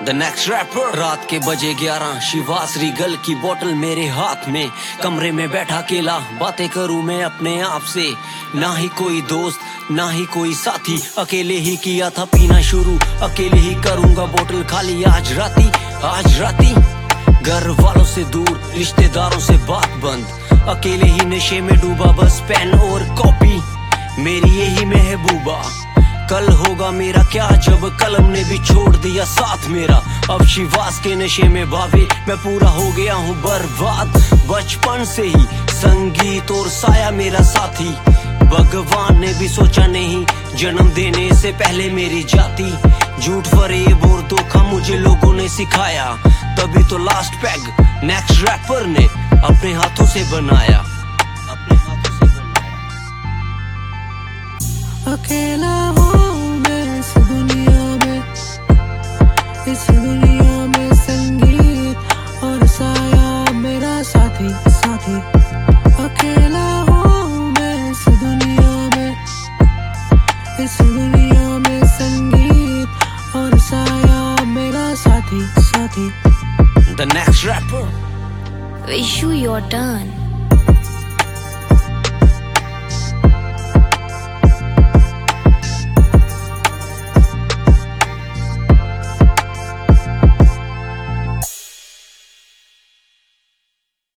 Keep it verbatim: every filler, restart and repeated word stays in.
The next wrapper. रात के बजे ग्यारह, शिवास रीगल की बोतल मेरे हाथ में, कमरे में बैठा अकेला बातें करूं मैं अपने आप से। ना ही कोई दोस्त ना ही कोई साथी, अकेले ही किया था पीना शुरू, अकेले ही करूंगा बोतल खाली आज राती आज राती। घर वालों से दूर, रिश्तेदारों से बात बंद, अकेले ही नशे में डूबा, बस पेन और कॉपी मेरी यही महबूबा। कल होगा मेरा क्या जब कलम ने भी छोड़ दिया साथ मेरा। अब शिवास के नशे में भावे मैं पूरा हो गया हूँ बर्बाद। बचपन से ही संगीत और साया मेरा साथी, भगवान ने भी सोचा नहीं जन्म देने से पहले मेरी जाति। झूठ फरेब और धोखा मुझे लोगों ने सिखाया, तभी तो लास्ट पैग नेक्स्ट रैपर ने अपने हाथों से बनाया अपने हाथों से बनाया। अकेला हूँ मैं इस दुनिया में, इस दुनिया में संगीत और साया मेरा साथी साथी। अकेला हूँ मैं इस दुनिया में, इस दुनिया में संगीत और साया मेरा साथी साथी। The next rapper. Wish you your turn.